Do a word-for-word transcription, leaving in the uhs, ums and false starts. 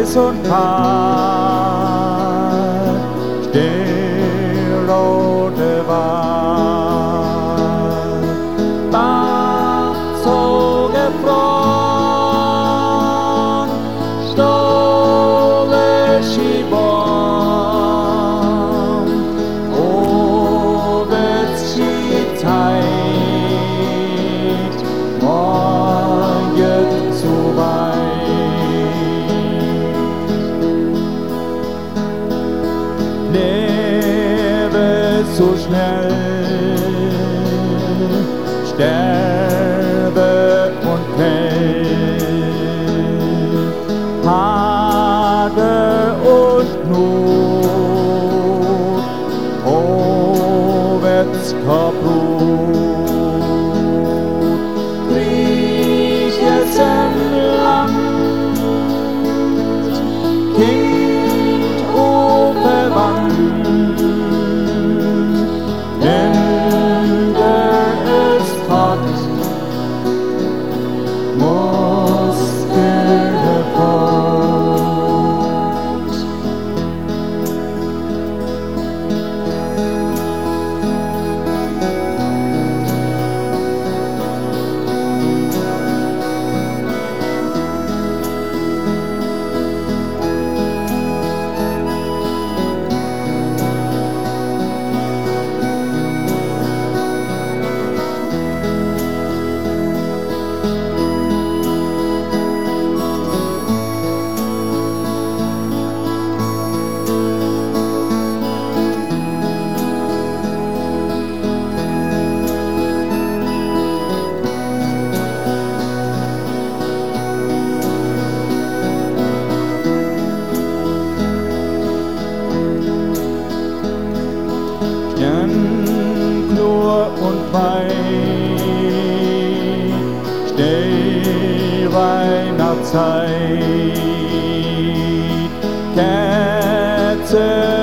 heiß und kalt, still rote Wald, Bach so gefroren, Stole Schibon, oh, wird's die Zeit, morgen zu weit. Lebe so schnell, sterbe und kämpf, Hage und Not, oh, wird's kaputt. Kriech jetzt im Land, Kind unbewandt, Ende ist hart, Muskel fort. Klur und weit, steh Weihnachtszeit, Kerze